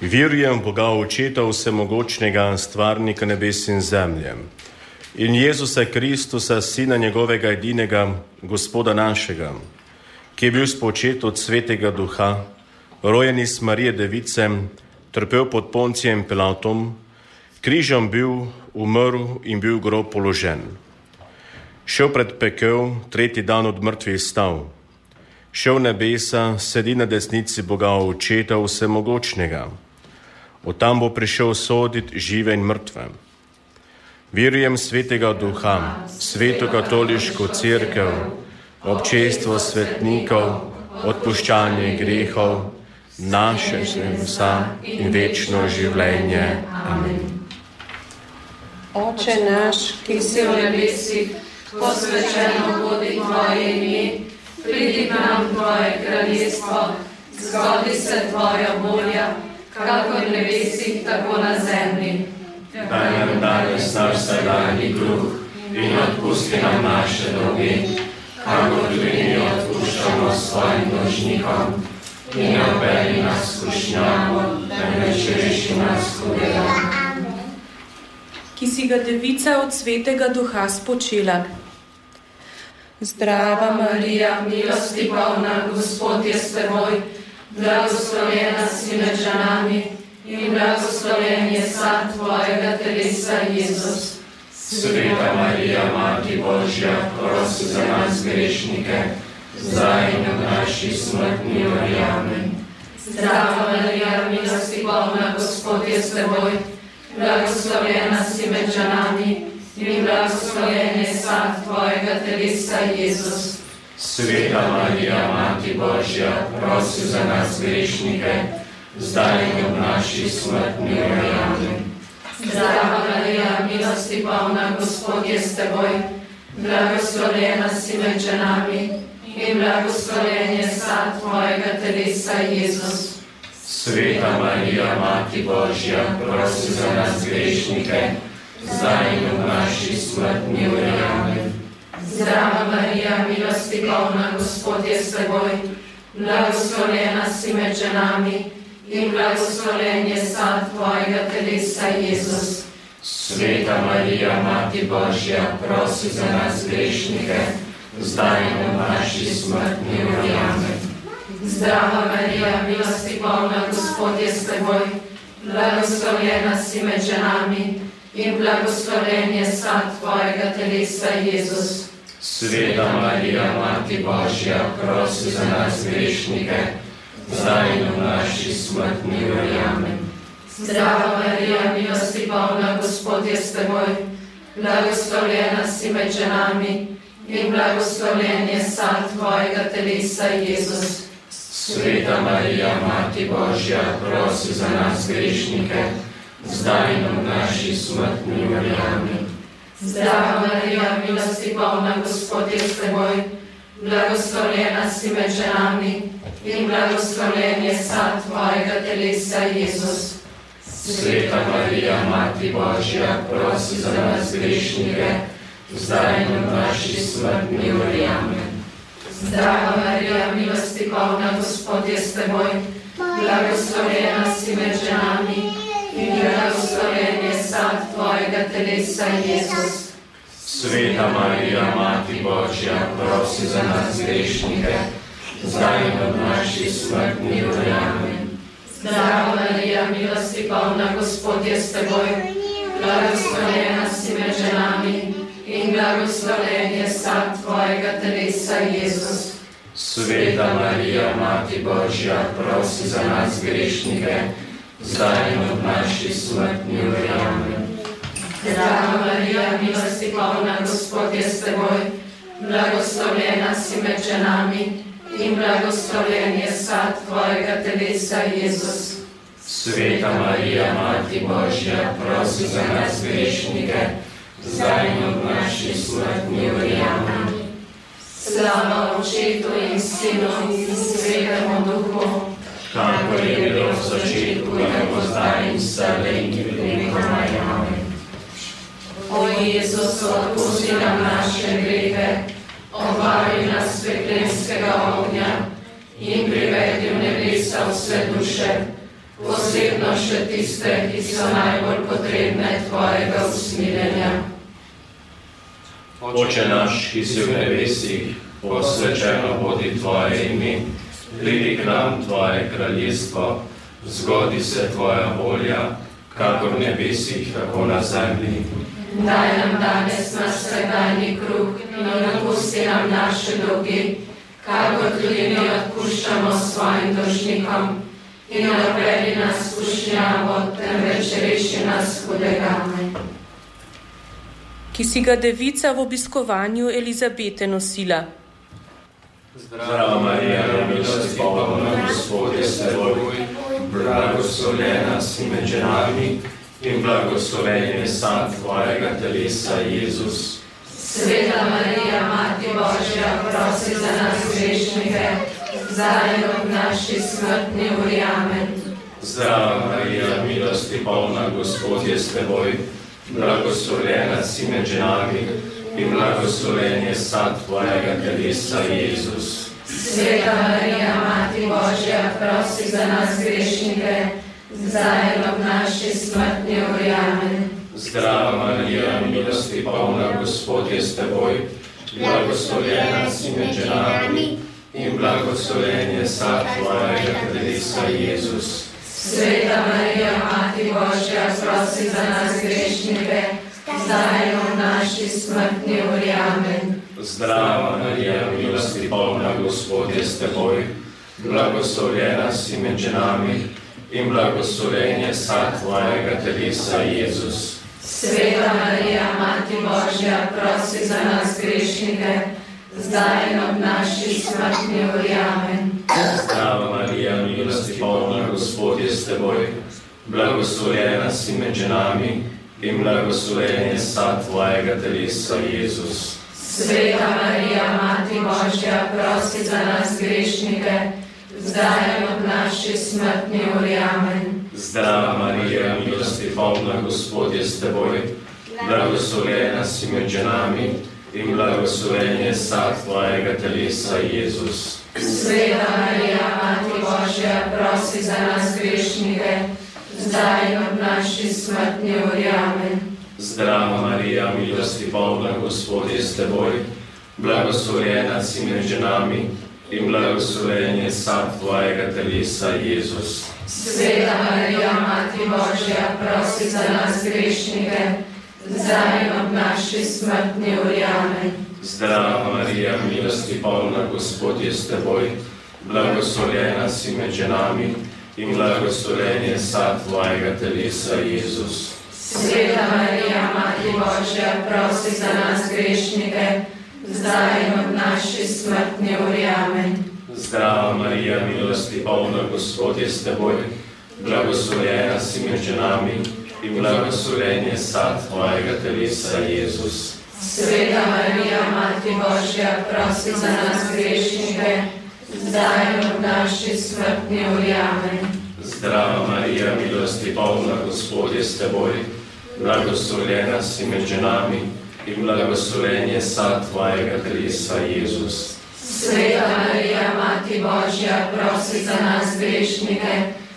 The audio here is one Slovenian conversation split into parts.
Verujem v Boga Očeta Vsemogočnega, stvarnika nebes in zemlje, in Jezusa Kristusa, Sina njegovega edinega, Gospoda našega, ki je bil spočet od Svetega Duha, rojen iz Marije Device, trpel pod Poncijem Pilatom, križem bil, umrl in bil v grob položen. Šel pred pekel, tretji dan od mrtvih stal. Šel v nebesa, sedi na desnici Boga Očeta Vsemogočnega. Od tam bo prišel soditi žive in mrtve. Verujem Svetega Duha, Sveto katoliško cerkev, občestvo svetnikov, odpuščanje grehov, naše vsa in večno življenje. Amen. Oče naš, ki si v nebesih, posvečeno bodi tvoje ime, pridi k nam tvoje kraljestvo, zgodi se tvoja volja, kako v nebesih, tako na zemlji. Daj nam danes naš vsakdanji kruh in odpusti nam naše dolge, kako tudi mi odpuščamo svojim dolžnikom, in ne vpelji nas v skušnjavo, temveč reši nas hudega. Ki si ga devica od Svetega Duha spočila. Zdrava Marija, milosti polna, Gospod je s teboj, blagoslovljena si med ženami in blagoslovljen je sad tvojega telesa, Jezus. Sveta Marija, Mati Božja, prosi za nas grešnike, zdaj in v naši smrtni uri. Amen. Zdrava Marija, milosti polna, Gospod je s teboj, blagoslovljena si med ženami in blagoslovljen je sad tvojega telesa, Jezus. Sveta Marija, Mati Božja, prosi za nas grešnike, zdaj in v naši smrtni uri. Amen. Zdrava Marija, milosti polna, Gospod je s teboj, blagoslovljena si med ženami in blagoslovljen je sad tvojega telesa, Jezus. Sveta Marija, Mati Božja, prosi za nas grešnike, zdaj in v naši smrtni uri. Amen. Zdrava Marija, milosti polna, Gospod je s teboj, blagoslovljena si med ženami in blagoslovljen je sad tvojega telesa, Jezus. Sveta Marija, Mati Božja, prosi za nas grešnike, zdaj in v naši smrtni uri. Amen. Zdrava Marija, milosti polna, Gospod je s teboj, blagoslovljena si med ženami in blagoslovljen je sad tvojega telesa, Jezus. Sveta Marija, Mati Božja, prosi za nas grešnike, zdaj in v naši smrtni uri. Amen. Zdrava Marija, milosti polna, Gospod je s teboj, blagoslovljena si med ženami in blagoslovljen je sad tvojega telesa, Jezus. Sveta Marija, Mati Božja, prosi za nas grešnike, zdaj in v naši smrtni uri. Amen. Zdrava Marija, milosti polna, Gospod je s teboj, blagoslovljena si med ženami in blagoslovljen je sad tvojega telesa, Jezus. Sveta Marija, Mati Božja, prosi za nas grešnike, zdaj in v naši smrtni uri. Amen. Zdrava Marija, milosti polna, Gospod je s teboj, blagoslovljena si med ženami in blagoslovljen je sad tvojega telesa, Jezus. Sveta Marija, Mati Božja, prosi za nas grešnike, zdaj in v naši smrtni uri. Amen. Zdrava Marija, milosti polna, Gospod je s teboj, blagoslovljena si med ženami in blagoslovljen je sad tvojega telesa, Jezus. Sveta Marija, Mati Božja, prosi za nas grešnike, zdaj in v naši smrtni uri. Amen. Zdrava Marija, milosti polna, Gospod je s teboj, blagoslovljena si med ženami in blagoslovljen je sad tvojega telesa, Jezus. Sveta Marija, Mati Božja, prosi za nas grešnike, zdaj in v naši smrtni uri. Amen. Slava Očetu in Sinu in Svetemu Duhu, kakor je bilo v začetku, tako zdaj in vselej in vekomaj. Amen. O Jezus, odpusti nam naše grehe, obvari nas peklenskega ognja in privedi v nebesa vse duše, posebno še tiste, ki so najbolj potrebne tvojega usmiljenja. Oče naš, ki si v nebesih, posvečeno bodi tvoje ime, pridi k nam tvoje kraljestvo, zgodi se tvoja volja, kakor v nebesih, tako na zemlji. Daj nam danes naš vsakdanji kruh in odpusti nam naše dolge, kakor tudi mi odpuščamo svojim dolžnikom. In ne privedi nas v skušnjavo, temveč reši nas hudega. Ki si ga devica v obiskovanju Elizabete nosila. Zdrava Marija, milosti polna, Gospod je s teboj, blagoslovljena si med ženami in blagoslovljen je sad tvojega telesa, Jezus. Sveta Marija, Mati Božja, prosi za nas grešnike, zdaj in ob naši smrtni uri. Amen. Zdrava Marija, milosti polna, Gospod je s teboj, blagoslovljena si med ženami in blagoslovljen je sad tvojega telesa, Jezus. Sveta Marija, Mati Božja, prosi za nas grešnike, zdaj in ob naši smrtni uri. Amen. Zdrava Marija, milosti polna, Gospod je s teboj, blagoslovljena si med ženami in blagoslovljen je sad tvojega telesa, Jezus. Sveta Marija, Mati Božja, prosi za nas grešnike, zdaj in ob naši smrtni uri. Amen. Zdrava Marija, milosti polna, Gospod je s teboj, blagoslovljena si med ženami in blagoslovljen je sad tvojega telesa, Jezus. Sveta Marija, Mati Božja, prosi za nas grešnike, zdaj in ob naši smrtni uri. Amen. Zdrava Marija, milosti polna, Gospod je s teboj, blagoslovljena si med ženami in blagoslovljen je sad tvojega telesa, Jezus. Sveta Marija, Mati Božja, prosi za nas grešnike, zdaj in ob naši smrtni uri. Amen. Zdrava Marija, milosti polna, Gospod je s teboj, blagoslovljena si med ženami in blagoslovljen je sad tvojega telesa, Jezus. Sveta Marija, Mati Božja, prosi za nas grešnike, zdaj in ob naši smrtni uri. Amen. Zdrava Marija, milosti polna, Gospod je s teboj, blagoslovljena si med ženami in blagoslovljen je sad tvojega telesa, Jezus. Sveta Marija, Mati Božja, prosi za nas grešnike, zdaj in ob naši smrtni uri. Amen. Zdrava Marija, milosti polna, Gospod je s teboj, blagoslovljena si med ženami in blagoslovljen je sad tvojega telesa, Jezus. Sveta Marija, Mati Božja, prosi za nas grešnike, zdaj in ob naši smrtni uri. Amen. Zdrava Marija, milosti polna, Gospod je s teboj, blagoslovljena si med ženami in blagoslovljen je sad tvojega telesa, Jezus. Sveta Marija, Mati Božja, prosi za nas grešnike, zdaj in ob naši smrtni uri. Amen. Zdrava Marija, milosti polna, Gospod je s teboj, blagoslovljena si med ženami in blagoslovljen je sad tvojega telesa, Jezus. Sveta Marija, Mati Božja, prosi za nas grešnike,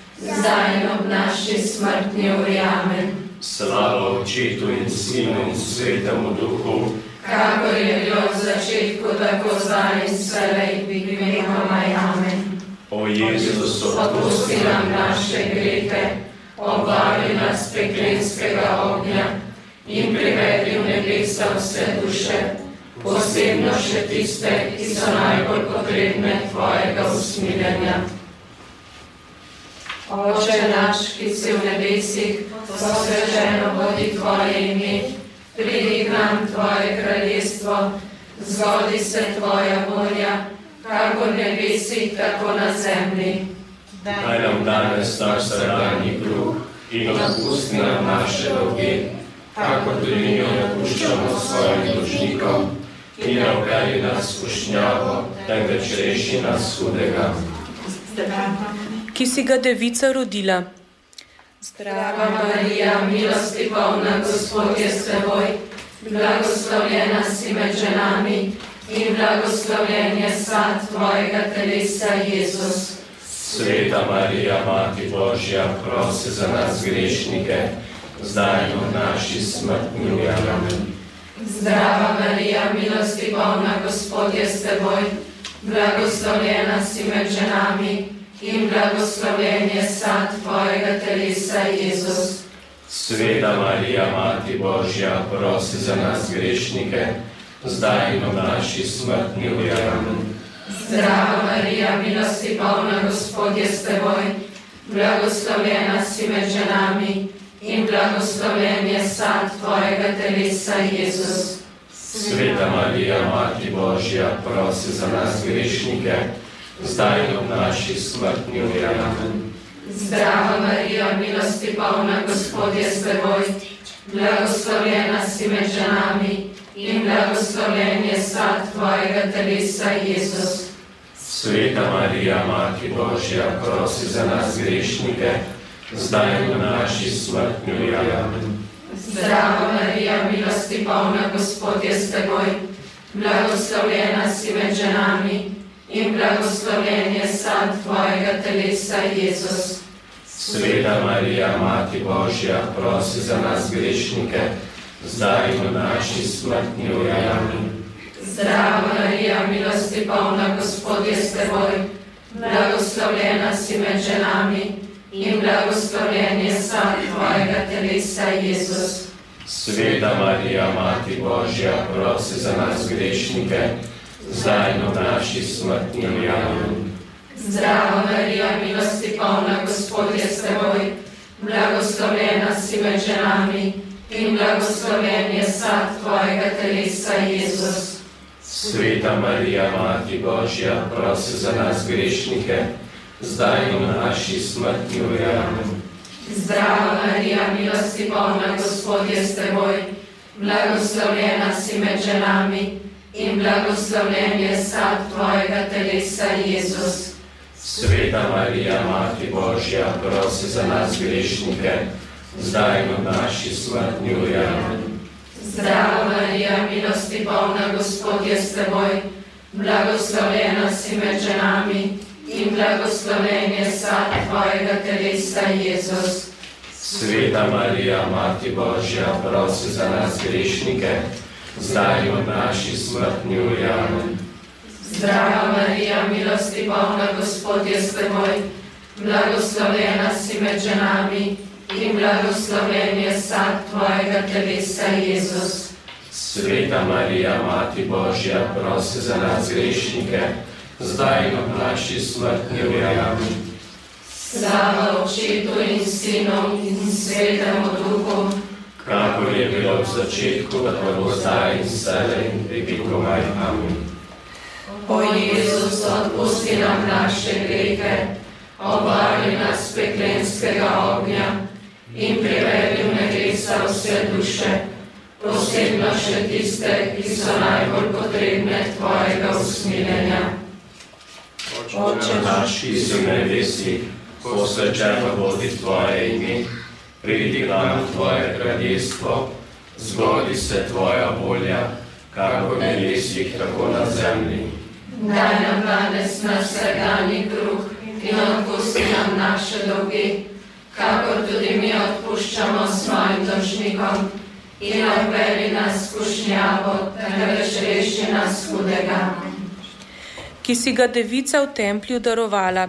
zdaj in ob naši smrtni uri. Amen. Slava Očetu in Sinu in Svetemu Duhu, kakor je bilo v začetku, tako zdaj in vselej in vekomaj. Amen. O Jezus, odpusti nam naše grehe, obvari nas peklenskega ognja in privedi v nebesa vse duše, posebno še tiste, ki so najbolj potrebne tvojega usmiljenja. Oče naš, ki si v nebesih, posvečeno bodi tvoje ime, pridi k nam tvoje kraljestvo, zgodi se tvoja volja, kakor v nebesih, tako na zemlji. Daj nam danes naš vsakdanji kruh in odpusti nam naše dolge, kakor tudi mi odpuščamo svojim dolžnikom, in ne vpelji nas v skušnjavo, temveč reši nas hudega. Ki si ga devica rodila. Zdrava Marija, milosti polna, Gospod je s teboj, blagoslovljena si med ženami in blagoslovljen je sad tvojega telesa, Jezus. Sveta Marija, Mati Božja, prosi za nas grešnike, zdaj in v naši smrtni uri. Amen. Zdrava Marija, milosti polna, Gospod je s teboj, blagoslovljena si med ženami in blagoslovljen je sad tvojega telesa, Jezus. Sveta Marija, Mati Božja, prosi za nas grešnike, zdaj in v naši smrtni uri. Amen. Zdrava Marija, milosti polna, Gospod je s teboj, blagoslovljena si med ženami in blagoslovljen je sad tvojega telesa, Jezus. Sveta Marija, Mati Božja, prosi za nas grešnike, zdaj in v naši smrtni uri. Amen. Zdrava Marija, milosti polna, Gospod je s teboj, blagoslovljena si med ženami in blagoslovljen je sad tvojega telesa, Jezus. Sveta Marija, Mati Božja, prosi za nas grešnike, zdaj in v naši smrtni uri. Amen. Zdrava Marija, milosti polna, Gospod je s teboj, blagoslovljena si med ženami in blagoslovljen je sad tvojega telesa, Jezus. Sveta Marija, Mati Božja, prosi za nas grešnike, zdaj in v naši smrtni uri. Amen. Zdrava Marija, milosti polna, Gospod je s teboj, blagoslovljena si med ženami in blagoslovljen je sad tvojega telesa, Jezus. Sveta Marija, Mati Božja, prosi za nas grešnike, zdaj in v naši smrtni uri. Amen. Zdrava Marija, milosti polna, Gospod je s teboj, blagoslovljena si med ženami in blagoslovljen je sad tvojega telesa, Jezus. Sveta Marija, Mati Božja, prosi za nas grešnike, zdaj in v naši smrtni uri. Amen. Zdrava Marija, milosti polna, Gospod je s teboj, blagoslovljena si med ženami in blagoslovljen je sad tvojega telesa, Jezus. Sveta Marija, Mati Božja, prosi za nas grešnike, zdaj in v naši smrtni uri. Amen. Zdrava Marija, milosti polna, Gospod je s teboj, blagoslovljena si med ženami in blagoslovljen je sad tvojega telesa, Jezus. Sveta Marija, Mati Božja, prosi za nas grešnike, zdaj in v naši smrtni uri. Amen. Zdrava Marija, milosti polna, Gospod je s teboj, blagoslovljena si med ženami in blagoslovljen je sad tvojega telesa, Jezus. Sveta Marija, Mati Božja, prosi za nas grešnike, zdaj in v naši smrtni uri. Amen. Slava Očetu in Sinu in Svetemu Duhu, kakor je bilo v začetku, tako bo zdaj in vselej in vekomaj. Amen. O Jezus, odpusti nam naše grehe, obari nas peklenskega ognja in privedi v nebesa vse duše, posebno še tiste, ki so najbolj potrebne tvojega usmiljenja. Oče naš, ki si v nebesih, posvečeno bodi tvoje ime, pridi k nam tvoje kraljestvo, zgodi se tvoja volja, kakor v nebesih, tako na zemlji. Daj nam danes naš vsakdanji kruh in odpusti nam naše dolge, kakor tudi mi odpuščamo svojim dolžnikom, in ne vpelji nas v skušnjavo, temveč reši nas hudega. Ki si ga devica v templju darovala.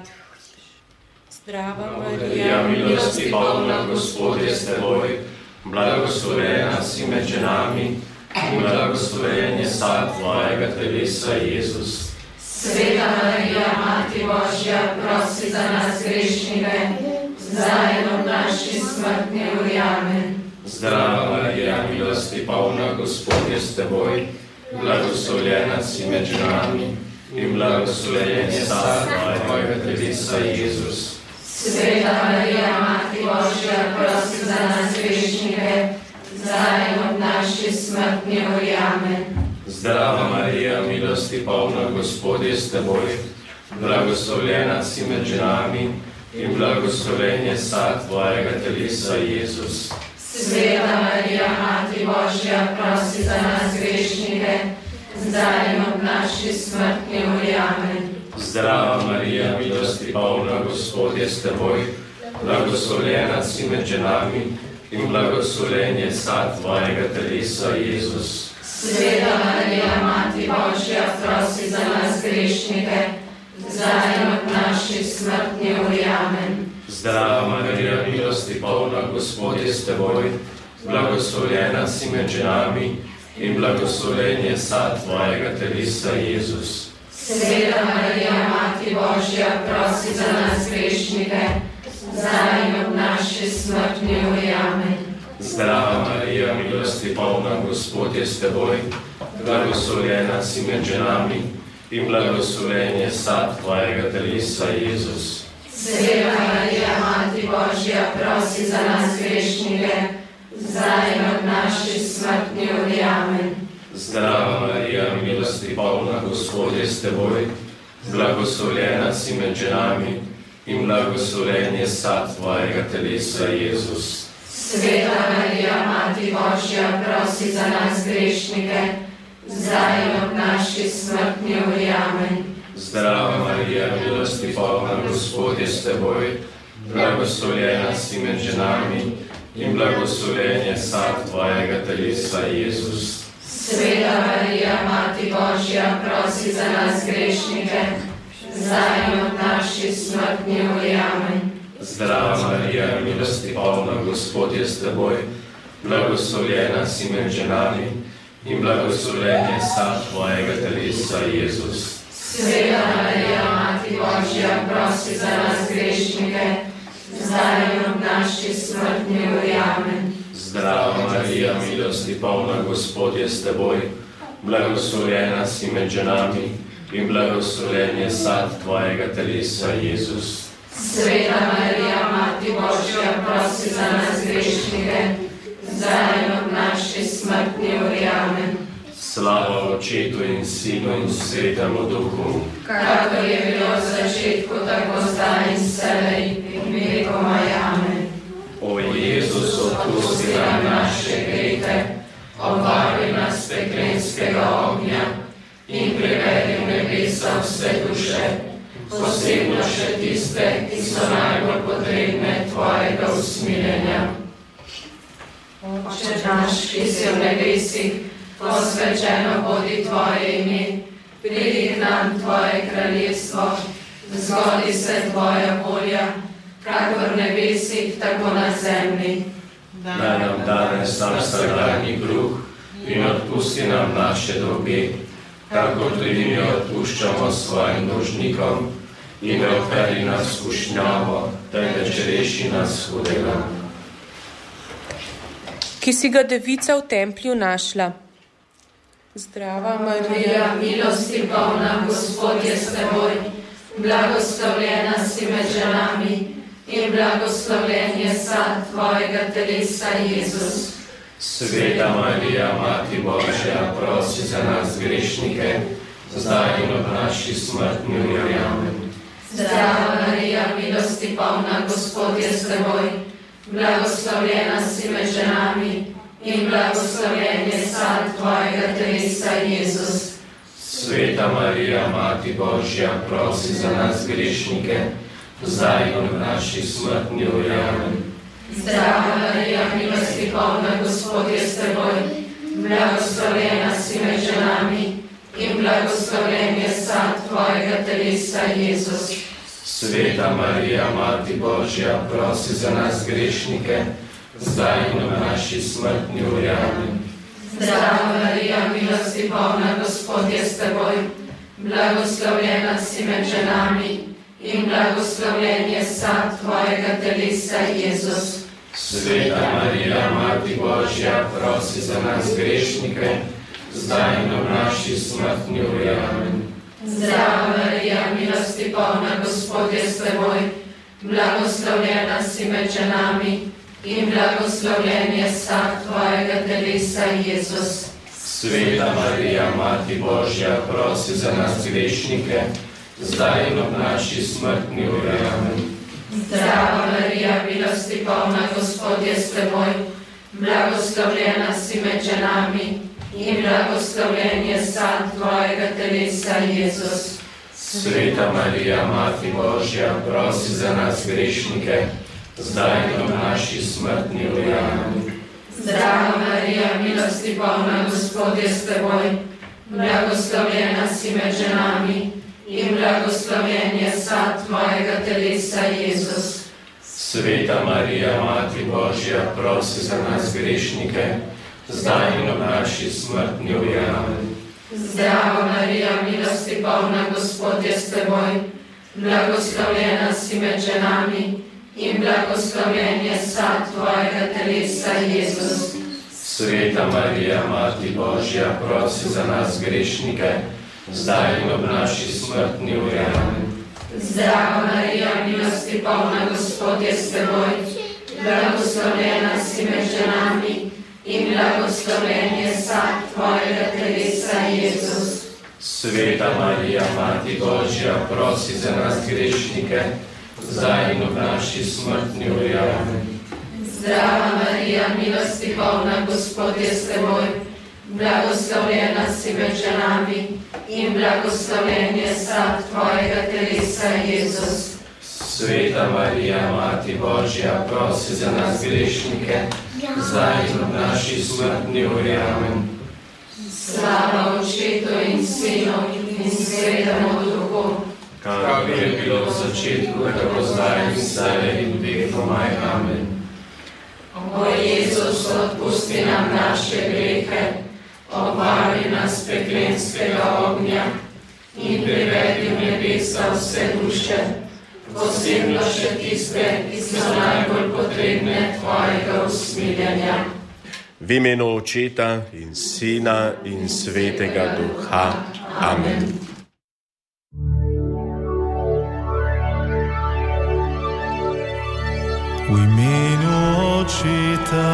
Zdrava Marija, milosti polna, Gospod je s teboj, blagoslovljena si med ženami in blagoslovljen je sad tvojega telesa, Jezus. Sveta Marija, Mati Božja, prosi za nas grešnike, zdaj in v naši smrtni uri. Amen. Zdrava Marija, milosti polna, Gospod je s teboj, blagoslovljena si med ženami in blagoslovljen je sad tvojega telesa, Jezus. Sveta Marija, Mati Božja, prosi za nas grešnike, zdaj in v naši smrtni uri. Amen. Zdrava Marija, milosti polna, Gospod je s teboj, blagoslovljena si med ženami in blagoslovljen je sad tvojega telesa, Jezus. Sveta Marija, Mati Božja, prosi za nas grešnike, zdaj in v naši smrtni uri. Amen. Zdrava Marija, milosti polna, Gospod je s teboj, blagoslovljena si med ženami in blagoslovljen je sad tvojega telesa, Jezus. Sveta Marija, Mati Božja, prosi za nas grešnike, zdaj in ob naši smrtni uri. Amen. Zdrava Marija, milosti polna, Gospod je s teboj, blagoslovljena si med ženami in blagoslovljen je sad tvojega telesa, Jezus. Sveta Marija, Mati Božja, prosi za nas grešnike, zdaj in ob naši smrtni uri. Amen. Zdrava Marija, milosti polna, Gospod je s teboj, blagoslovljena si med ženami in blagoslovljen je sad tvojega telesa, Jezus. Sveta Marija, Mati Božja, prosi za nas grešnike, zdaj in ob naši smrtni uri. Amen. Zdrava Marija, milosti polna, Gospod je s teboj, blagoslovljena si med ženami in blagoslovljen je sad tvojega telesa, Jezus. Sveta Marija, Mati Božja, prosi za nas grešnike, zdaj in ob naši smrtni uri. Amen. Zdrava Marija, milosti polna, Gospod je s teboj, blagoslovljena si med ženami in blagoslovljen je sad tvojega telesa, Jezus. Sveta Marija, Mati Božja, prosi za nas grešnike, zdaj in ob naši smrtni uri. Amen. Zdrava Marija, milosti polna, Gospod je s teboj, blagoslovljena si med ženami in blagoslovljen je sad tvojega telesa, Jezus. Sveta Marija, Mati Božja, prosi za nas grešnike, zdaj in ob naši smrtni uri. Amen. Zdrava Marija, milosti polna, Gospod je s teboj, blagoslovljena si med ženami in blagoslovljen je sad tvojega telesa, Jezus. Sveta Marija, Mati Božja, prosi za nas grešnike, zdaj in ob naši smrtni uri. Amen. Slava Očetu in Sinu in Svetemu Duhu, kakor je bilo v začetku, tako zdaj in vselej in vekomaj. Amen. O Jezus, odpusti nam naše grehe, obvari nas peklenskega ognja in privedi v nebesa vse duše, posebno še tiste, ki so najbolj potrebne tvojega usmiljenja. Oče naš, ki si v nebesih, posvečeno bodi tvoje ime, pridi k nam tvoje kraljestvo, zgodi se tvoja volja, kakor v nebesih, tako na zemlji. Daj nam danes naš vsakdanji kruh in odpusti nam naše dolge, kakor tudi mi odpuščamo svojim dolžnikom, in ne odpelji nas v skušnjavo, temveč reši nas hudega. Ki si ga devica v templju našla. Zdrava Marija, milosti polna, Gospod je s teboj, blagoslovljena si med ženami in blagoslovljen je sad tvojega telesa, Jezus. Sveta Marija, Mati Božja, prosi za nas grešnike, zdaj in ob naši smrtni uri. Amen. Zdrava Marija, milosti polna, Gospod je s teboj, blagoslovljena si med ženami in blagoslovljen je sad tvojega telesa, Jezus. Sveta Marija, Mati Božja, prosi za nas grešnike, zdaj in v naši smrtni uri. Amen. Zdrava Marija, milosti polna, Gospod je s teboj, blagoslovljena si med ženami in blagoslovljen je sad tvojega telesa, Jezus. Sveta Marija, Mati Božja, prosi za nas grešnike, zdaj in v naši smrtni uri. Amen. Zdrava Marija, milosti polna, Gospod je s teboj, blagoslovljena si med ženami in blagoslovljen je sad tvojega telesa, Jezus. Sveta Marija, Mati Božja, prosi za nas grešnike, zdaj in v naši smrtni uri. Amen. Zdrava Marija, milosti polna, Gospod je s teboj, blagoslovljena si med ženami in blagoslovljen je sad tvojega telesa, Jezus. Sveta Marija, Mati Božja, prosi za nas grešnike, zdaj in ob naši smrtni uri. Amen. Zdrava Marija, milosti polna, Gospod je s teboj, blagoslovljena si med ženami in blagoslovljen je sad tvojega telesa, Jezus. Sveta Marija, Mati Božja, prosi za nas grešnike, zdaj in v naši smrtni uri. Amen. Zdrava Marija, milosti polna, Gospod je s teboj, blagoslovljena si med ženami in blagoslovljen je sad tvojega telesa, Jezus. Sveta Marija, Mati Božja, prosi za nas grešnike, zdaj in v naši smrtni uri. Amen. Zdrava Marija, milosti polna, Gospod je s teboj, blagoslovljena si med ženami in blagoslovljen je sad tvojega telesa, Jezus. Sveta Marija, Mati Božja, prosi za nas grešnike, zdaj in v naši smrtni uri. Amen. Zdrava Marija, milosti polna, Gospod je s teboj, blagoslovljena si med ženami in blagoslovljen je sad tvojega telesa, Jezus. Sveta Marija, Mati Božja, prosi za nas grešnike, zdaj in v naši smrtni uri. Amen. Zdrava Marija, milosti polna, Gospod je s teboj, blagoslovljena si med ženami in blagoslovljen je sad tvojega telesa, Jezus. Sveta Marija, Mati Božja, prosi za nas grešnike, zdaj in v naši smrtni uri. Amen. Slava Očetu in Sinu in Svetemu Duhu, kakor je bilo v začetku, tako zdaj in vselej in vekomaj. Amen. O Jezus, odpusti nam naše grehe, obari nas peklenskega ognja in privedi v nebesa vse duše, posebno še tiste, ki so najbolj potrebne tvojega usmiljenja. V imenu Očeta in Sina in Svetega Duha. Amen. V imenu Očeta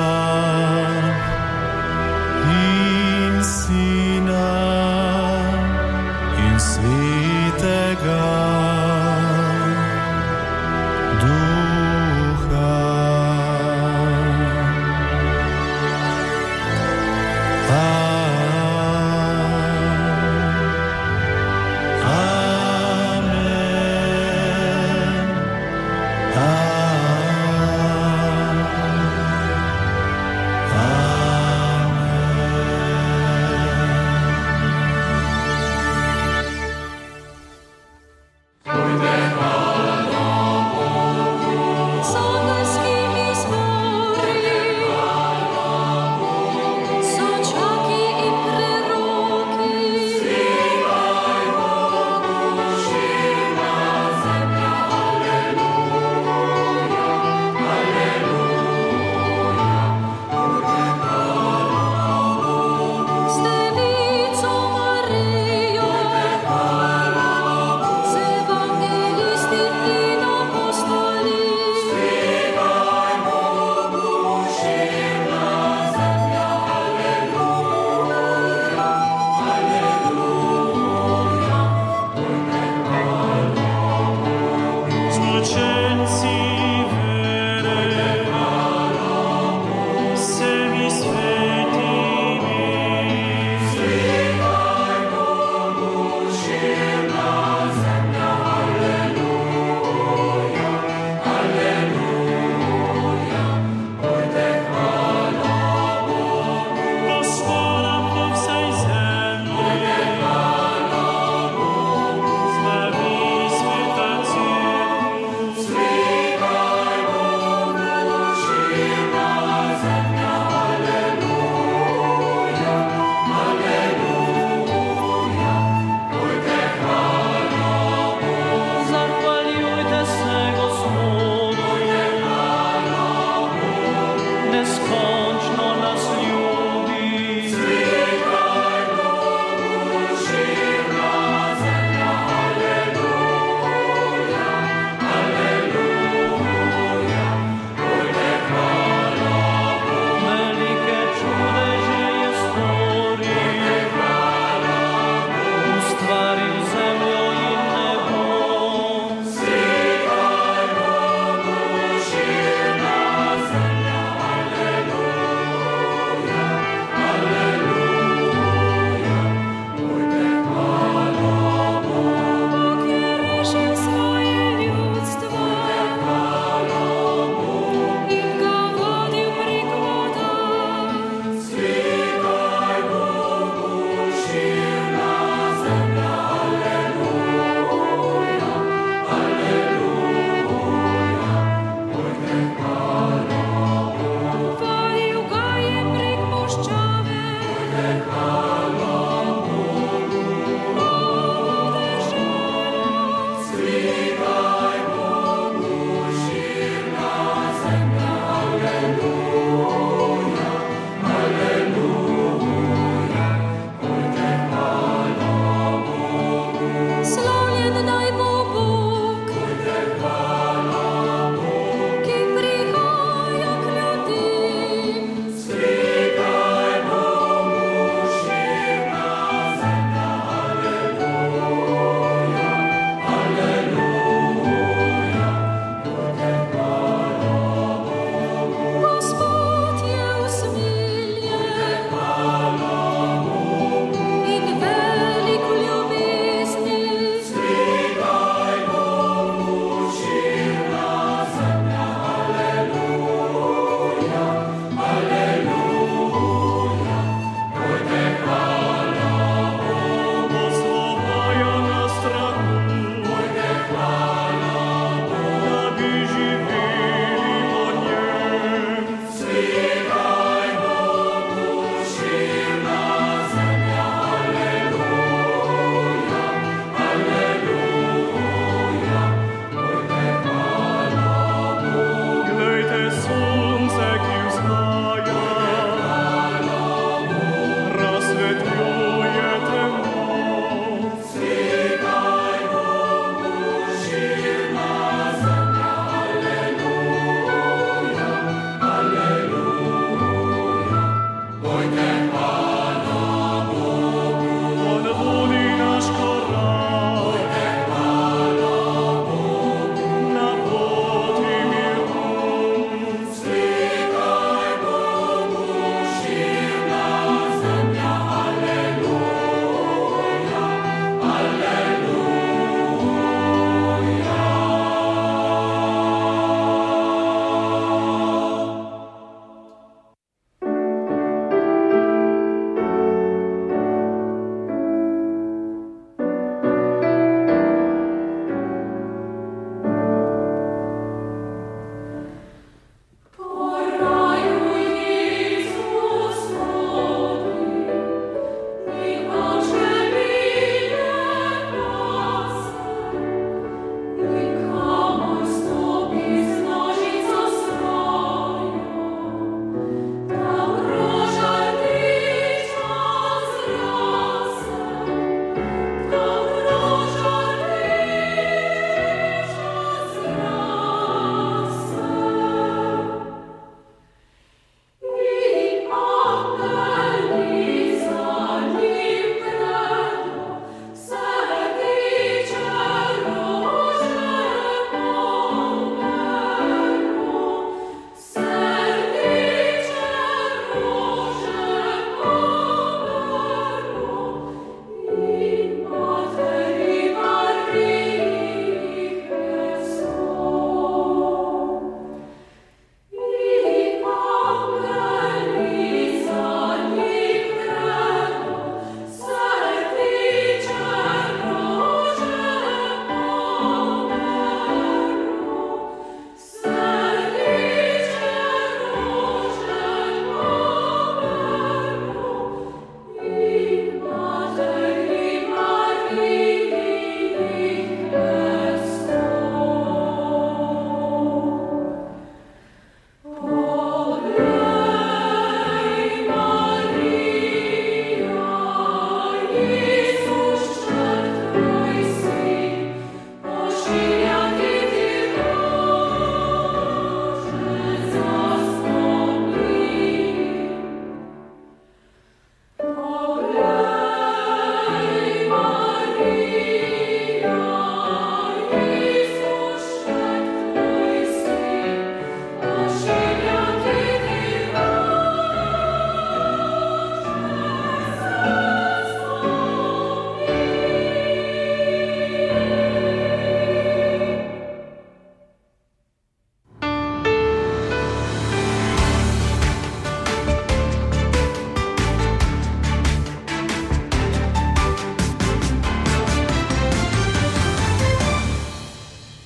in Sina in Svetega Duha. Amen.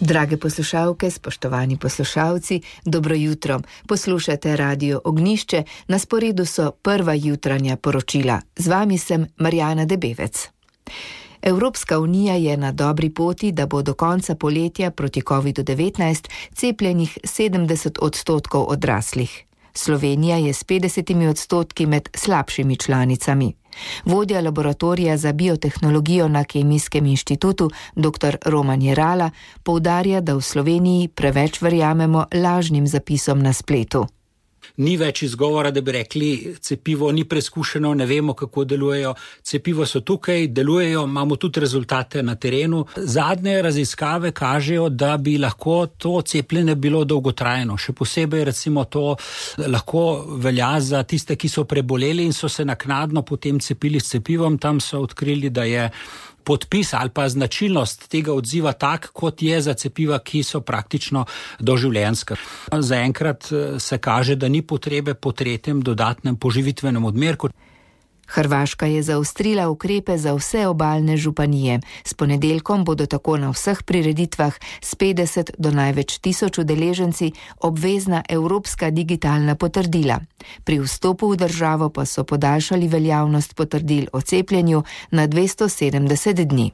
Drage poslušalke, spoštovani poslušalci, dobro jutro. Poslušate Radio Ognjišče, na sporedu so prva jutranja poročila. Z vami sem Marjana Debevec. Evropska unija je na dobri poti, da bo do konca poletja proti COVID-19 cepljenih 70% odraslih. Slovenija je s 50% med slabšimi članicami. Vodja laboratorija za biotehnologijo na Kemijskem inštitutu, dr. Roman Jerala, poudarja, da v Sloveniji preveč verjamemo lažnim zapisom na spletu. Ni več izgovora, da bi rekli, cepivo ni preskušeno, ne vemo, kako delujejo. Cepivo so tukaj, delujejo, imamo tudi rezultate na terenu. Zadnje raziskave kažejo, da bi lahko to cepljenje bilo dolgotrajno. Še posebej recimo to lahko velja za tiste, ki so preboleli in so se naknadno potem cepili s cepivom. Tam so odkrili, da je podpis ali pa značilnost tega odziva tak, kot je za cepiva, ki so praktično doživljenjska. Zaenkrat se kaže, da ni potrebe po tretjem dodatnem poživitvenem odmerku. Hrvaška je zaostrila ukrepe za vse obalne županije. S ponedeljkom bodo tako na vseh prireditvah s 50 do največ 1000 udeleženci obvezna evropska digitalna potrdila. Pri vstopu v državo pa so podaljšali veljavnost potrdil o cepljenju na 270 dni.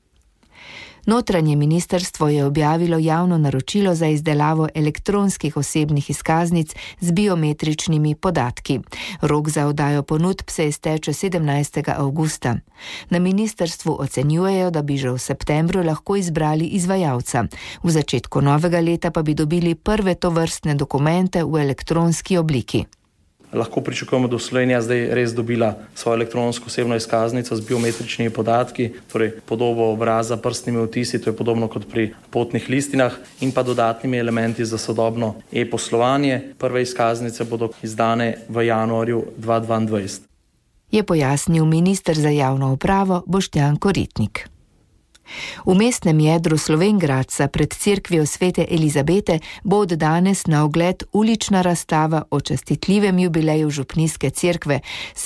Notranje ministrstvo je objavilo javno naročilo za izdelavo elektronskih osebnih izkaznic z biometričnimi podatki. Rok za oddajo ponudb se izteče 17. avgusta. Na ministrstvu ocenjujejo, da bi že v septembru lahko izbrali izvajalca. V začetku novega leta pa bi dobili prve tovrstne dokumente v elektronski obliki. Lahko pričakujemo, da Slovenija zdaj res dobila svojo elektronsko osebno izkaznico z biometričnimi podatki, torej podobo obraza, prstnimi odtisi, to je podobno kot pri potnih listinah, in pa dodatnimi elementi za sodobno e-poslovanje. Prve izkaznice bodo izdane v januarju 2022. Je pojasnil minister za javno upravo Boštjan Koritnik. V mestnem jedru Slovenj Gradca pred cerkvijo Svete Elizabete bo od danes na ogled ulična razstava o častitljivem jubileju župnijske cerkve,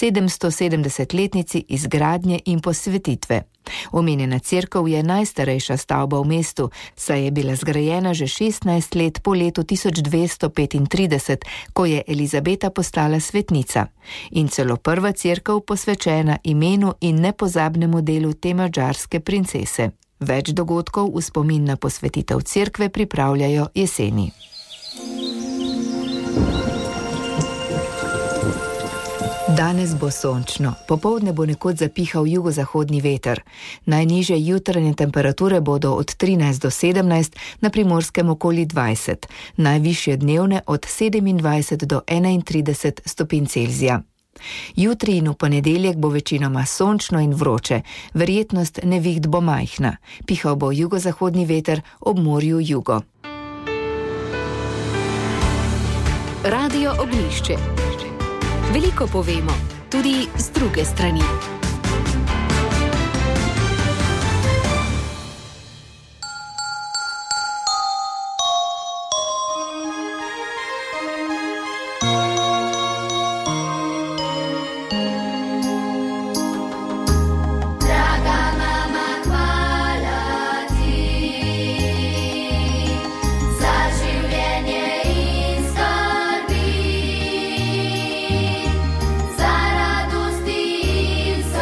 770-letnici izgradnje in posvetitve. Omenjena cerkev je najstarejša stavba v mestu, saj je bila zgrajena že 16 let po letu 1235, ko je Elizabeta postala svetnica. In celo prva cerkev posvečena imenu in nepozabnemu delu te madžarske princese. Več dogodkov v spomin na posvetitev cerkve pripravljajo jeseni. Danes bo sončno, popoldne bo nekoč zapihal jugozahodni veter. Najnižje jutranje temperature bodo od 13 do 17, na Primorskem okoli 20, najvišje dnevne od 27 do 31 stopinj Celzija. Jutri in v ponedeljek bo večinoma sončno in vroče, verjetnost neviht bo majhna, pihal bo jugozahodni veter, ob morju jugo. Radio Ognjišče. Veliko povemo, tudi z druge strani. Za radosti in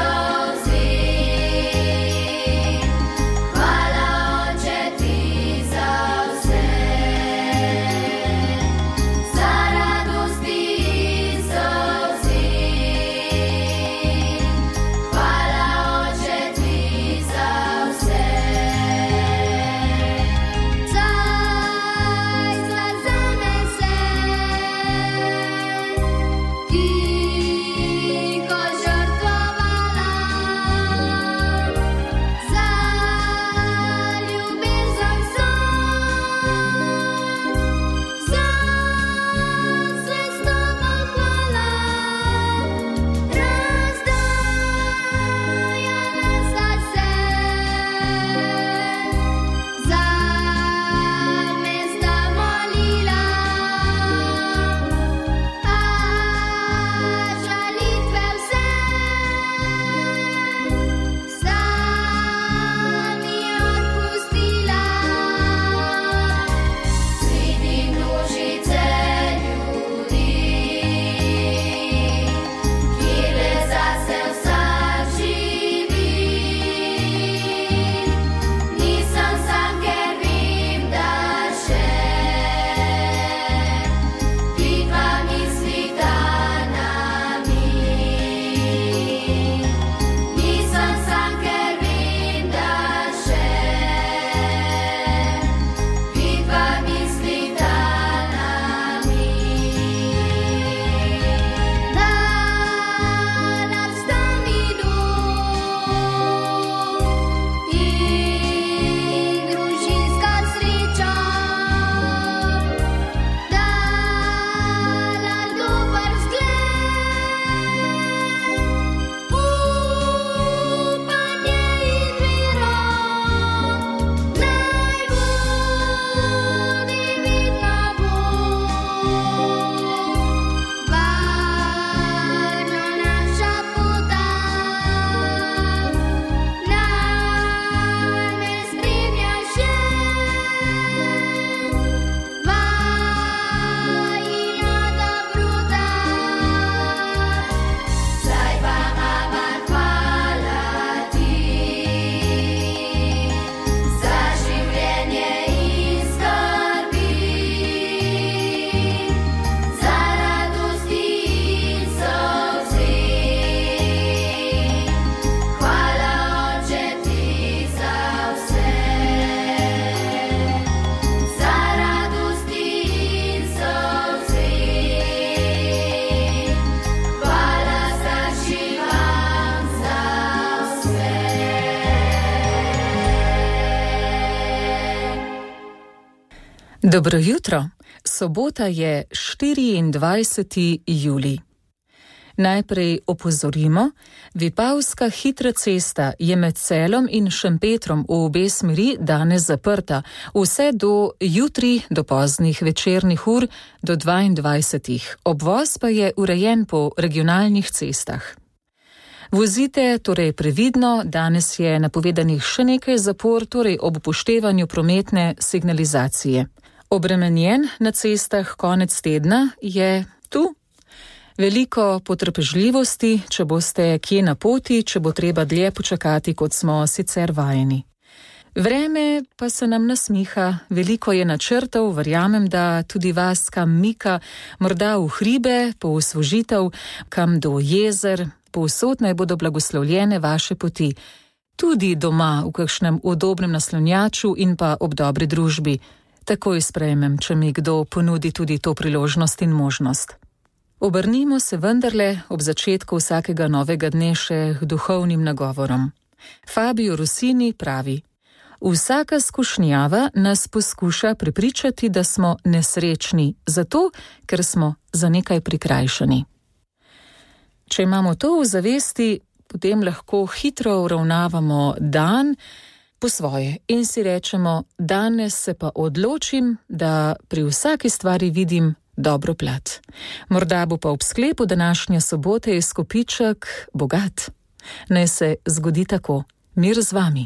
Dobro jutro. Sobota je 24. julij. Najprej opozorimo, Vipavska hitra cesta je med Celom in Šempetrom v obe smeri danes zaprta, vse do jutri, do poznih večernih ur, do 22. Obvoz pa je urejen po regionalnih cestah. Vozite torej previdno, danes je napovedanih še nekaj zapor, torej ob upoštevanju prometne signalizacije. Obremenjen na cestah konec tedna je tu. Veliko potrpežljivosti, če boste kje na poti, če bo treba dlje počakati, kot smo sicer vajeni. Vreme pa se nam nasmiha, veliko je načrtov, verjamem, da tudi vas kam mika, morda v hribe, po osvožitev, kam do jezer, povsod naj bodo blagoslovljene vaše poti. Tudi doma, v kakšnem udobnem naslonjaču in pa ob dobri družbi. Takoj sprejmem, če mi kdo ponudi tudi to priložnost in možnost. Obrnimo se vendarle ob začetku vsakega novega dne še k duhovnim nagovorom. Fabio Rossini pravi: vsaka skušnjava nas poskuša prepričati, da smo nesrečni, zato, ker smo za nekaj prikrajšani. Če imamo to v zavesti, potem lahko hitro uravnavamo dan po svoje in si rečemo, danes se pa odločim, da pri vsaki stvari vidim dobro plat. Morda bo pa ob sklepu današnje sobote izkupiček bogat. Naj se zgodi tako. Mir z vami.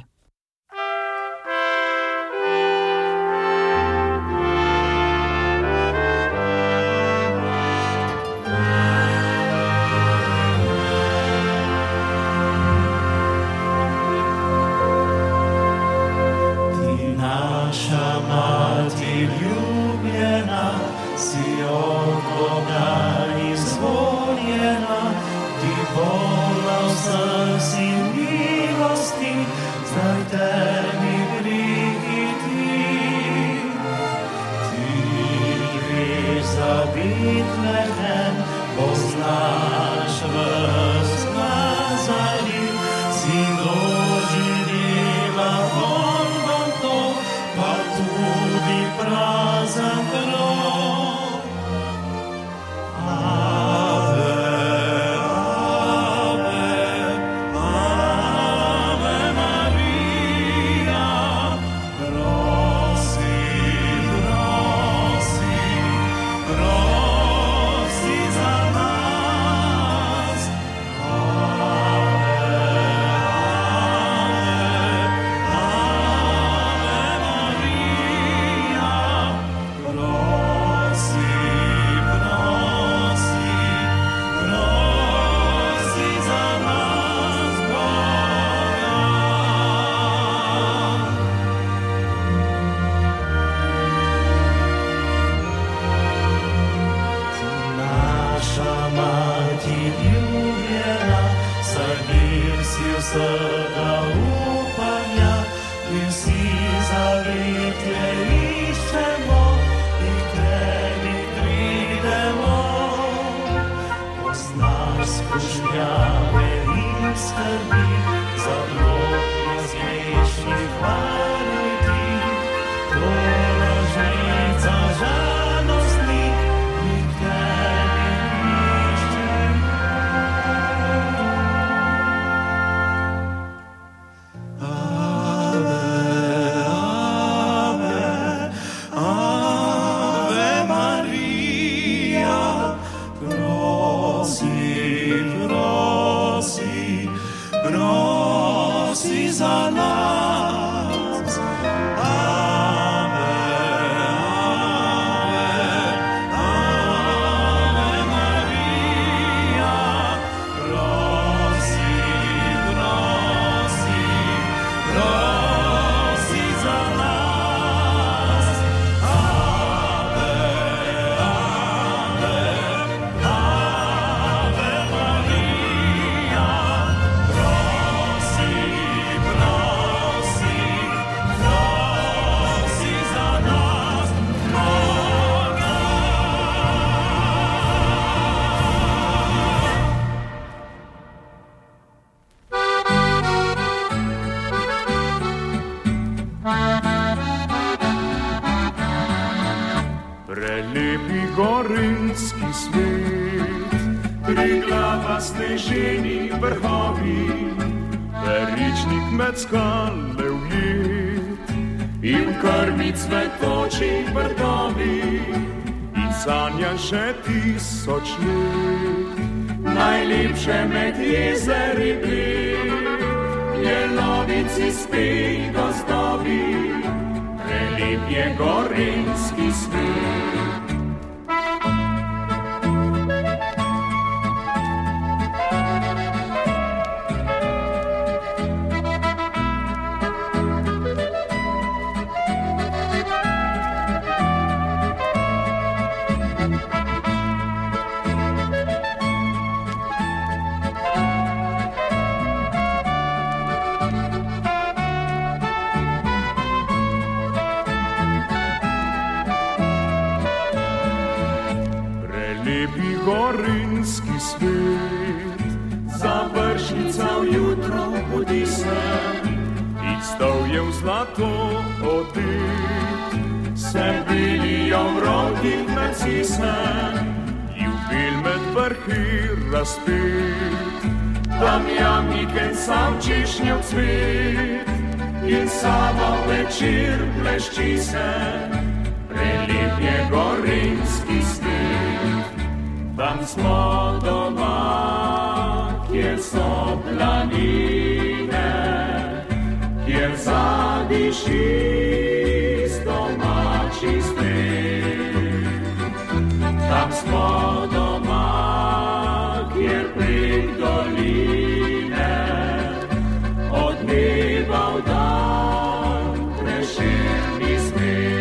Prelepi gorinski svet, Triglava sneženi vrhovi, veričnik med skale ujet in krmi cvetoči vrtovi in sanja še 1000 let. Najlepše med jezeri gled, jelovici spej gozdovi, prelep je gorenjski svet. Gorinski svet, završnica vjutro budi se, in stol je v zlato odet, se bilijo vrodi med cise, ljubil med vrhi razpet, tam jamniken sam češnjev cvet, in sama večer blešči se, prelep je gorinski svet. Tam smo doma, kjer so planine, kjer zadiši z domači svet. Tam smo doma, kjer prek doline, od neba v dan prešerni smet.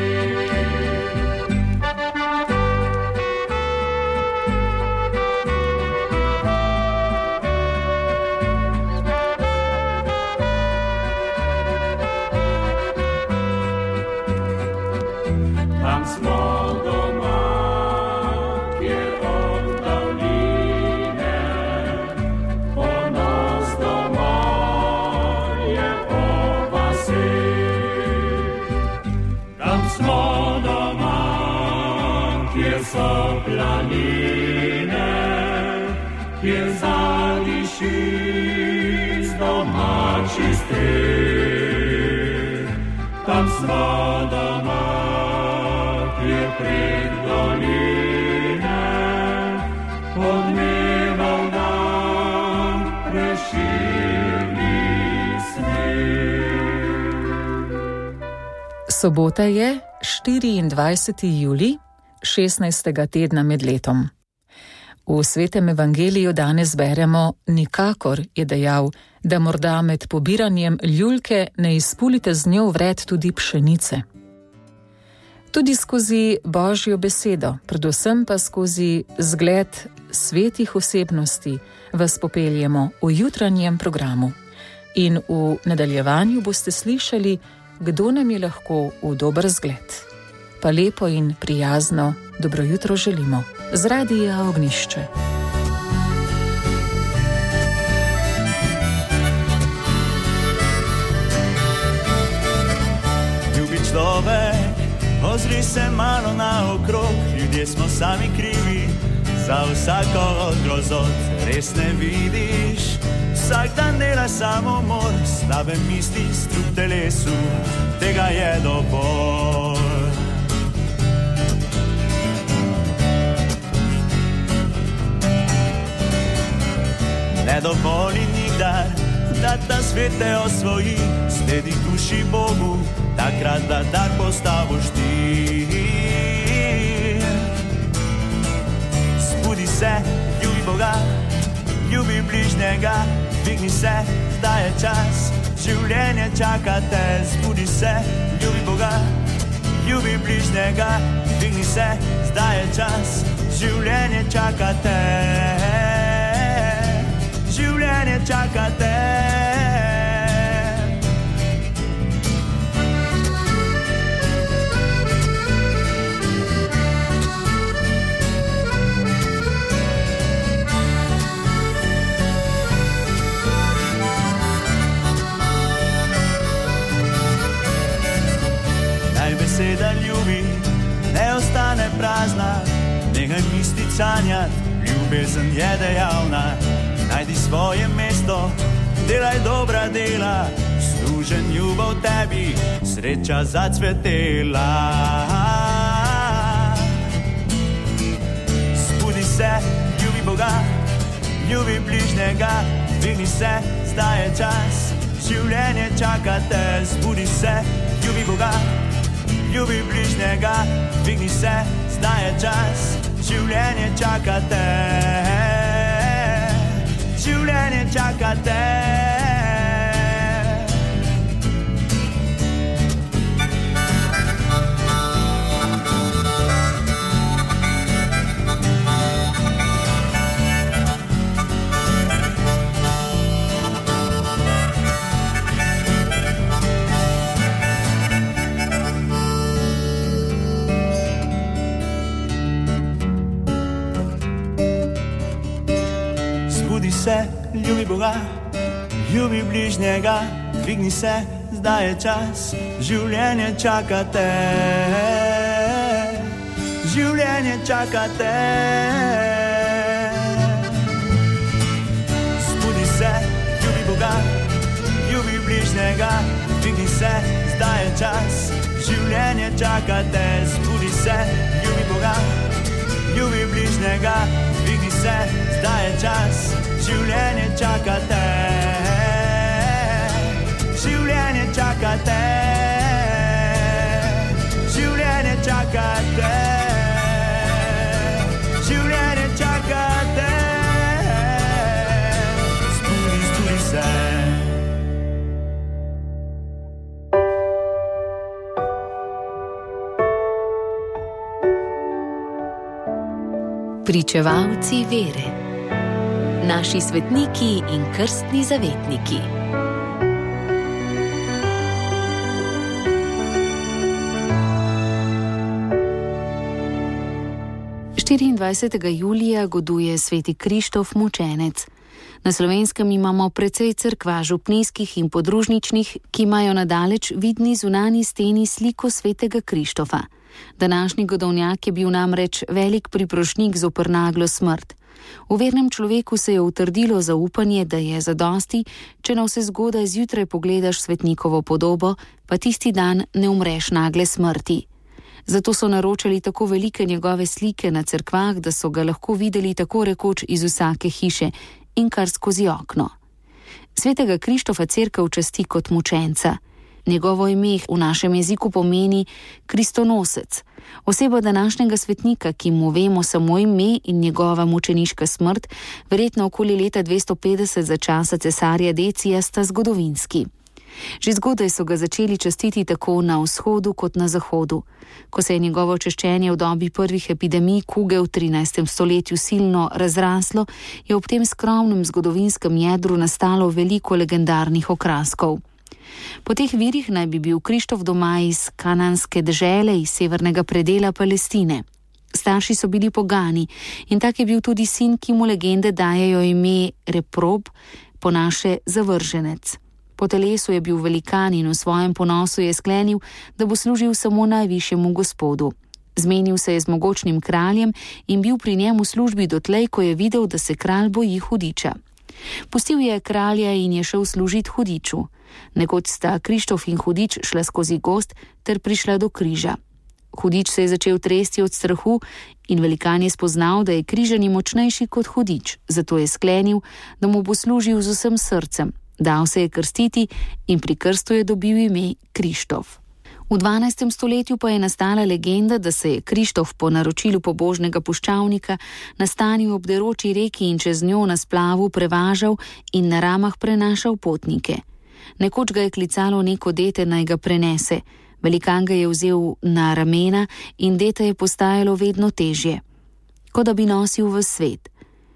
So planine, kjer zadiši z domači stred. Tam smo doma, kjer prek doline, od dneva v dan preširni smet. Sobota je 24. julij, 16. tedna med letom. V Svetem evangeliju danes beremo: nikakor, je dejal, da morda med pobiranjem ljulke ne izpulite z njo vred tudi pšenice. Tudi skozi Božjo besedo, predvsem pa skozi zgled svetih osebnosti, vas popeljemo v jutranjem programu. In v nadaljevanju boste slišali, kdo nam je lahko v dober zgled. Pa lepo in prijazno dobro jutro želimo z Radia Ognjišče. Ljubi človek, ozri se malo naokrog, ljudje smo sami krivi za vsako grozot. Res ne vidiš, vsak dan dela samomor, slabe misli, strup telesu, tega je dovolj. Ne dovoli nikdar, da ta svet te osvoji, sledi duši Bogu, takrat da dar postaviš ti. Zbudi se, ljubi Boga, ljubi bližnjega, dvigni se, zdaj je čas, življenje čaka te. Zbudi se, ljubi Boga, ljubi bližnjega, dvigni se, zdaj je čas, življenje čaka te. Življenje čaka te. Naj beseda ljubi ne ostane prazna, nehaj misli sanjat, ljubezen je dejavna. Najdi svoje mesto, delaj dobra dela, služenju bo v tebi sreča zacvetela. Zbudi se, ljubi Boga, ljubi bližnjega, dvigni se, zdaj je čas, življenje čaka te. Zbudi se, ljubi Boga, ljubi bližnjega, dvigni se, zdaj je čas, življenje čaka te. Življenje čaka te. Se, ljubi Boga, ljubi bližnjega, dvigni se, zdaj je čas, življenje čaka te. Življenje čaka te. Zbudi se, ljubi Boga, ljubi bližnjega, dvigni se, zdaj je čas, življenje čaka te. Zbudi se, ljubi Boga, ljubi bližnjega, dvigni se, zdaj je čas, življenje čaka te. Življenje čaka te. Življenje čaka te. Življenje čaka te. Zbudi, zbudi se. Pričevalci vere. Naši svetniki in krstni zavetniki. Julija goduje sveti Krištof mučenec. Na Slovenskem imamo precej cerkva župnijskih in podružničnih, ki imajo na daleč vidni zunanji steni sliko svetega Krištofa. Današnji godovnjak je bil namreč velik priprošnik zoper naglo smrt. V vernem človeku se je utrdilo zaupanje, da je zadosti, če na vse zgodaj zjutraj pogledaš svetnikovo podobo, pa tisti dan ne umreš nagle smrti. Zato so naročali tako velike njegove slike na cerkvah, da so ga lahko videli tako rekoč iz vsake hiše in kar skozi okno. Svetega Krištofa cerkev časti kot mučenca. Njegovo ime v našem jeziku pomeni Kristonosec. Oseba današnjega svetnika, ki mu vemo samo ime in njegova mučeniška smrt, verjetno okoli leta 250 za časa cesarja Decija, sta zgodovinski. Že zgodaj so ga začeli častiti tako na vzhodu kot na zahodu. Ko se je njegovo češčenje v dobi prvih epidemij kuge v 13. stoletju silno razraslo, je ob tem skromnem zgodovinskem jedru nastalo veliko legendarnih okraskov. Po teh virih naj bi bil Krištof doma iz kananske dežele, iz severnega predela Palestine. Starši so bili pogani in tak je bil tudi sin, ki mu legende dajejo ime Reprob, po naše zavrženec. Po telesu je bil velikan in v svojem ponosu je sklenil, da bo služil samo najvišjemu gospodu. Zmenil se je z mogočnim kraljem in bil pri njemu v službi dotlej, ko je videl, da se kralj boji hudiča. Pustil je kralja in je šel služiti hudiču. Nekoč sta Krištof in hudič šla skozi gozd ter prišla do križa. Hudič se je začel tresti od strahu in velikan je spoznal, da je križani močnejši kot hudič, zato je sklenil, da mu bo služil z vsem srcem. Dal se je krstiti in pri krstu je dobil ime Krištof. V 12. stoletju pa je nastala legenda, da se je Krištof po naročilu pobožnega puščavnika nastanil ob deroči reki in čez njo na splavu prevažal in na ramah prenašal potnike. Nekoč ga je klicalo neko dete, naj ga prenese. Velikan ga je vzel na ramena in dete je postajalo vedno težje, kot da bi nosil v svet.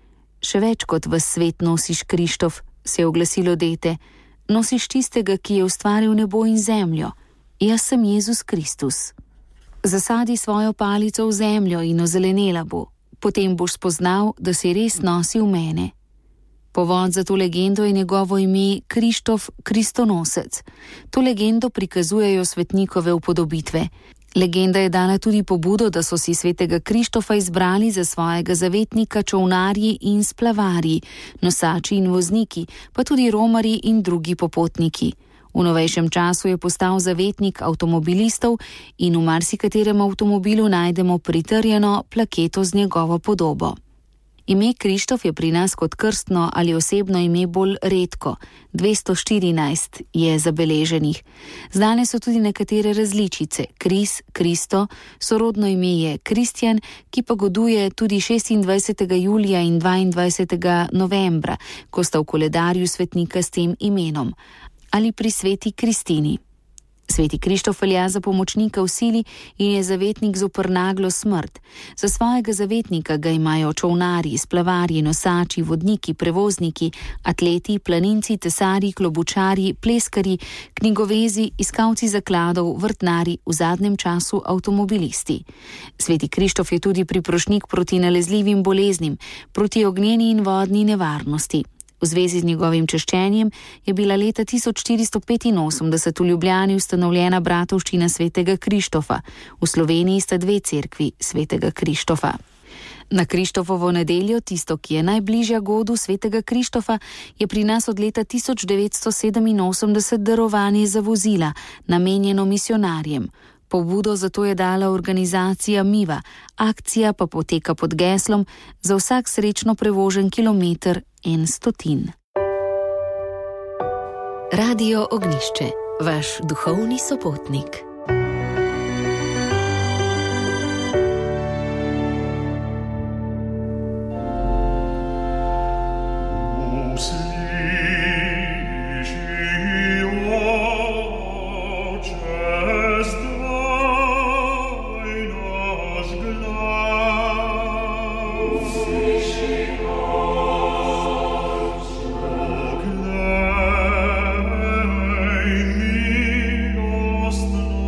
Še več kot v svet nosiš, Krištof, se je oglasilo dete. Nosiš tistega, ki je ustvaril nebo in zemljo. Jaz sem Jezus Kristus. Zasadi svojo palico v zemljo in ozelenela bo. Potem boš spoznal, da si res nosil mene. Povod za to legendo je njegovo ime Krištof Kristonosec. To legendo prikazujejo svetnikove upodobitve. Legenda je dala tudi pobudo, da so si svetega Krištofa izbrali za svojega zavetnika čolnarji in splavarji, nosači in vozniki, pa tudi romarji in drugi popotniki. V novejšem času je postal zavetnik avtomobilistov in v marsikaterem avtomobilu najdemo pritrjeno plaketo z njegovo podobo. Ime Krištof je pri nas kot krstno ali osebno ime bolj redko, 214 je zabeleženih. Znane so tudi nekatere različice, Kris, Kristo, sorodno ime je Kristjan, ki pa goduje tudi 26. julija in 22. novembra, ko sta v koledarju svetnika s tem imenom, ali pri sveti Kristini. Sveti Krištof velja za pomočnika v sili in je zavetnik zoper naglo smrt. Za svojega zavetnika ga imajo čolnarji, splavarji, nosači, vodniki, prevozniki, atleti, planinci, tesarji, klobučarji, pleskarji, knjigovezi, iskalci zakladov, vrtnari, v zadnjem času avtomobilisti. Sveti Krištof je tudi priprošnik proti nalezljivim boleznim, proti ognjeni in vodni nevarnosti. V zvezi z njegovim češčenjem je bila leta 1485 v Ljubljani ustanovljena bratovščina svetega Krištofa. V Sloveniji sta 2 cerkvi svetega Krištofa. Na Krištofovo nedeljo, tisto, ki je najbližja godu svetega Krištofa, je pri nas od leta 1987 darovanje za vozila, namenjeno misionarjem. Pobudo za to je dala organizacija Miva, akcija pa poteka pod geslom za vsak srečno prevožen kilometer 100. Radio Ognjišče, vaš duhovni sopotnik. Nostro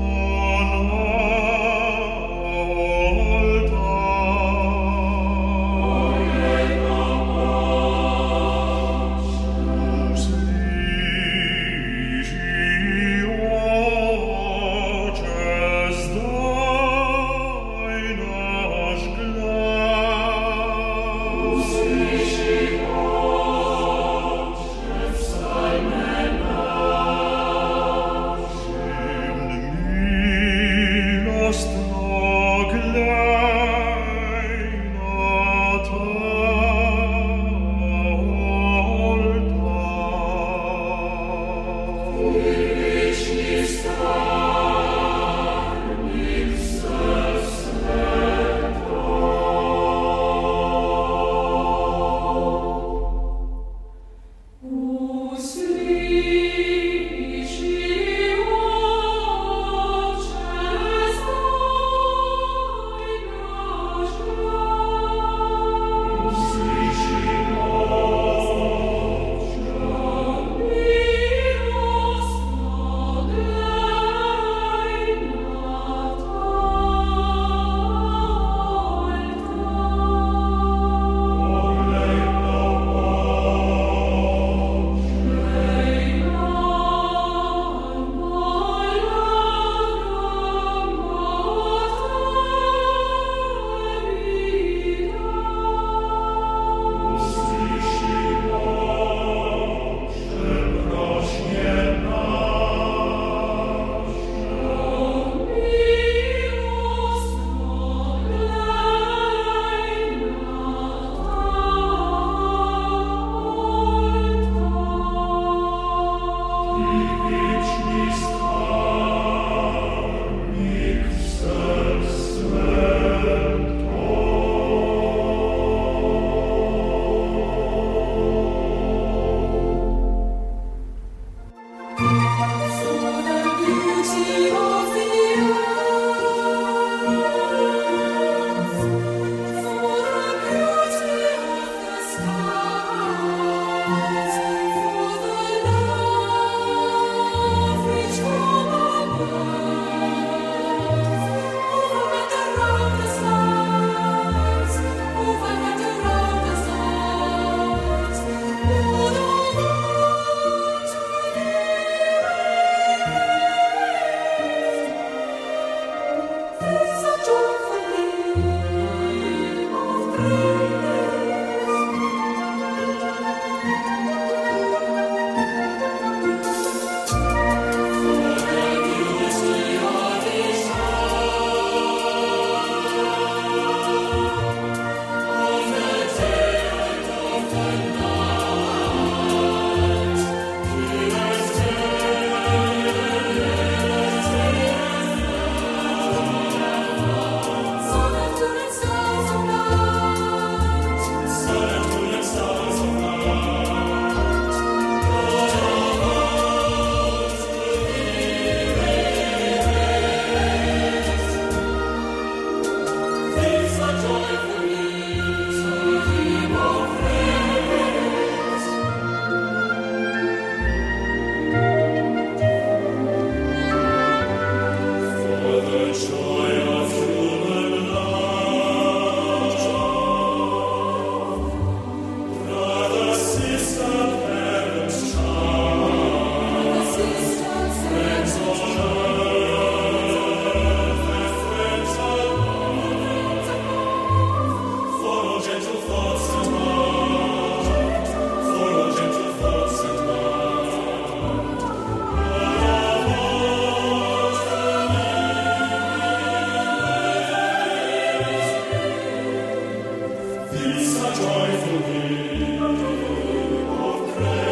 These are joyful hymns of praise.